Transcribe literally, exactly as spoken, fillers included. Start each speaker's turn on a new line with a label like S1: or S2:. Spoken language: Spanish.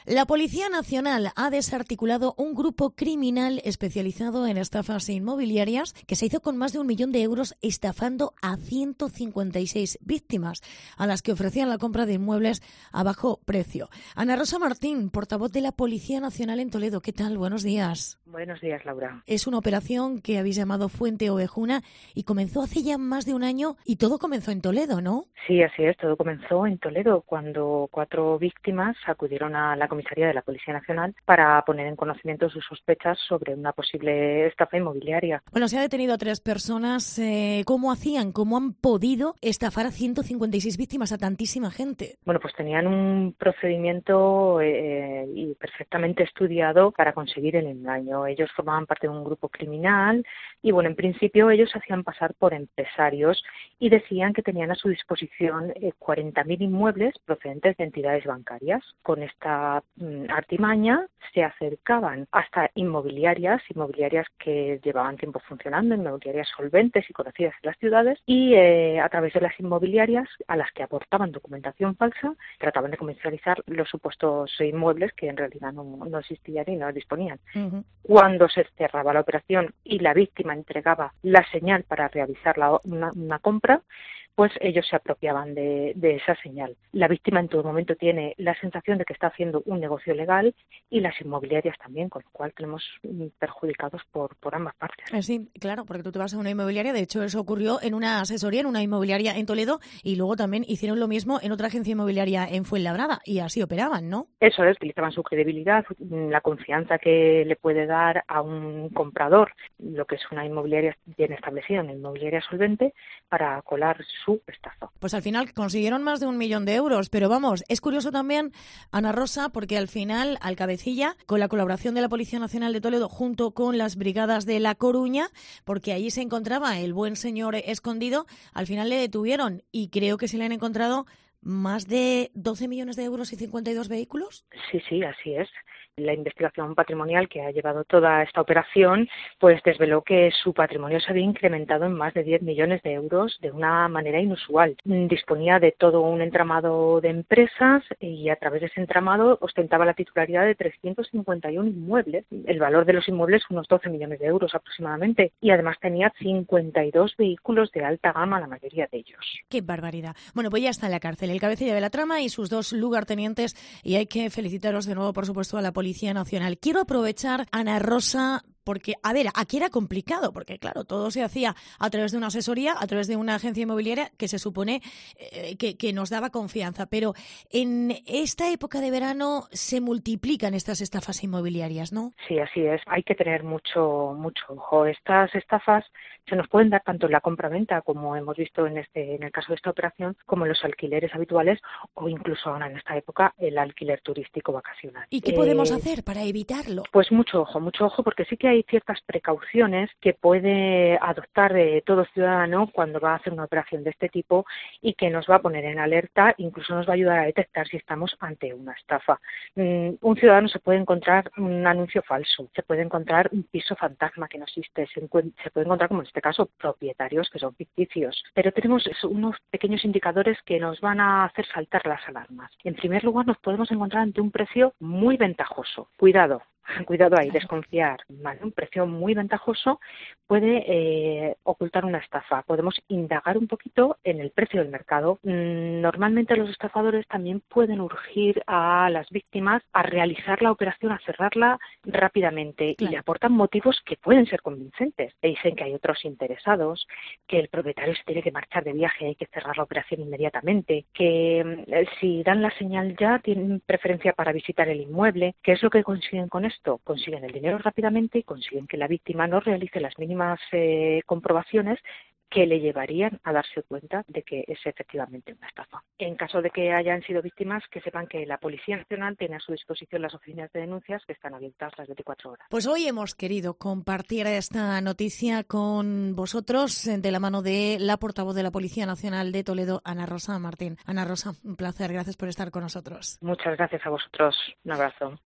S1: La Policía Nacional ha desarticulado un grupo criminal especializado en estafas inmobiliarias que se hizo con más de un millón de euros estafando a ciento cincuenta y seis víctimas a las que ofrecían la compra de inmuebles a bajo precio. Ana Rosa Martín, portavoz de la Policía Nacional en Toledo. ¿Qué tal? Buenos días.
S2: Buenos días, Laura.
S1: Es una operación que habéis llamado Fuente Ovejuna y comenzó hace ya más de un año y todo comenzó en Toledo, ¿no?
S2: Sí, así es. Todo comenzó en Toledo cuando cuatro víctimas acudieron a la comisaría de la Policía Nacional para poner en conocimiento sus sospechas sobre una posible estafa inmobiliaria.
S1: Bueno, se ha detenido a tres personas. Eh, ¿Cómo hacían? ¿Cómo han podido estafar a ciento cincuenta y seis víctimas, a tantísima gente?
S2: Bueno, pues tenían un procedimiento eh, y perfectamente estudiado para conseguir el engaño. Ellos formaban parte de un grupo criminal y, bueno, en principio ellos hacían pasar por empresarios y decían que tenían a su disposición eh, cuarenta mil inmuebles procedentes de entidades bancarias. Con esta mm, artimaña se acercaban hasta inmobiliarias, inmobiliarias que llevaban tiempo funcionando, inmobiliarias solventes y conocidas en las ciudades, y eh, a través de las inmobiliarias a las que aportaban documentación falsa, trataban de comercializar los supuestos inmuebles que en realidad no, no existían y no disponían.
S1: Uh-huh.
S2: Cuando se cerraba la operación y la víctima entregaba la señal para realizar la, una, una compra, pues ellos se apropiaban de, de esa señal. La víctima en todo momento tiene la sensación de que está haciendo un negocio legal y las inmobiliarias también, con lo cual tenemos perjudicados por, por ambas partes.
S1: Sí, claro, porque tú te vas a una inmobiliaria, de hecho eso ocurrió en una asesoría, en una inmobiliaria en Toledo, y luego también hicieron lo mismo en otra agencia inmobiliaria en Fuenlabrada, y así operaban, ¿no?
S2: Eso es, utilizaban su credibilidad, la confianza que le puede dar a un comprador, lo que es una inmobiliaria bien establecida, una inmobiliaria solvente, para colar su estafa.
S1: Pues al final consiguieron más de un millón de euros, pero vamos, es curioso también, Ana Rosa, porque al final, al cabecilla, con la colaboración de la Policía Nacional de Toledo junto con las brigadas de La Coruña, porque allí se encontraba el buen señor escondido, al final le detuvieron y creo que se le han encontrado más de doce millones de euros y cincuenta y dos vehículos.
S2: Sí, sí, así es. La investigación patrimonial que ha llevado toda esta operación pues desveló que su patrimonio se había incrementado en más de diez millones de euros de una manera inusual. Disponía de todo un entramado de empresas y a través de ese entramado ostentaba la titularidad de trescientos cincuenta y uno inmuebles. El valor de los inmuebles unos doce millones de euros aproximadamente, y además tenía cincuenta y dos vehículos de alta gama, la mayoría de ellos.
S1: ¡Qué barbaridad! Bueno, pues ya está en la cárcel el cabecilla de la trama y sus dos lugartenientes, y hay que felicitaros de nuevo, por supuesto, a la Policía Nacional. Quiero aprovechar, Ana Rosa, porque, a ver, aquí era complicado, porque claro, todo se hacía a través de una asesoría, a través de una agencia inmobiliaria que se supone eh, que, que nos daba confianza, pero en esta época de verano se multiplican estas estafas inmobiliarias, ¿no?
S2: Sí, así es. Hay que tener mucho, mucho ojo. Estas estafas se nos pueden dar tanto en la compra-venta, como hemos visto en este, en el caso de esta operación, como en los alquileres habituales, o incluso ahora en esta época el alquiler turístico vacacional.
S1: ¿Y qué eh, podemos hacer para evitarlo?
S2: Pues mucho ojo, mucho ojo, porque sí que hay ciertas precauciones que puede adoptar eh, todo ciudadano cuando va a hacer una operación de este tipo y que nos va a poner en alerta, incluso nos va a ayudar a detectar si estamos ante una estafa. Mm, un ciudadano se puede encontrar un anuncio falso, se puede encontrar un piso fantasma que no existe, se, se puede encontrar, como en este caso, propietarios que son ficticios, pero tenemos unos pequeños indicadores que nos van a hacer saltar las alarmas. En primer lugar, nos podemos encontrar ante un precio muy ventajoso. Cuidado. Cuidado ahí, desconfiar. Vale, un precio muy ventajoso puede eh, ocultar una estafa. Podemos indagar un poquito en el precio del mercado. Mm, normalmente los estafadores también pueden urgir a las víctimas a realizar la operación, a cerrarla rápidamente, claro, y le aportan motivos que pueden ser convincentes. Le dicen que hay otros interesados, que el propietario se tiene que marchar de viaje, hay que cerrar la operación inmediatamente, que eh, si dan la señal ya tienen preferencia para visitar el inmueble. ¿Qué es lo que consiguen con esto? Consiguen el dinero rápidamente y consiguen que la víctima no realice las mínimas eh, comprobaciones que le llevarían a darse cuenta de que es efectivamente una estafa. En caso de que hayan sido víctimas, que sepan que la Policía Nacional tiene a su disposición las oficinas de denuncias que están abiertas las veinticuatro horas.
S1: Pues hoy hemos querido compartir esta noticia con vosotros de la mano de la portavoz de la Policía Nacional de Toledo, Ana Rosa Martín. Ana Rosa, un placer, gracias por estar con nosotros.
S2: Muchas gracias a vosotros, un abrazo.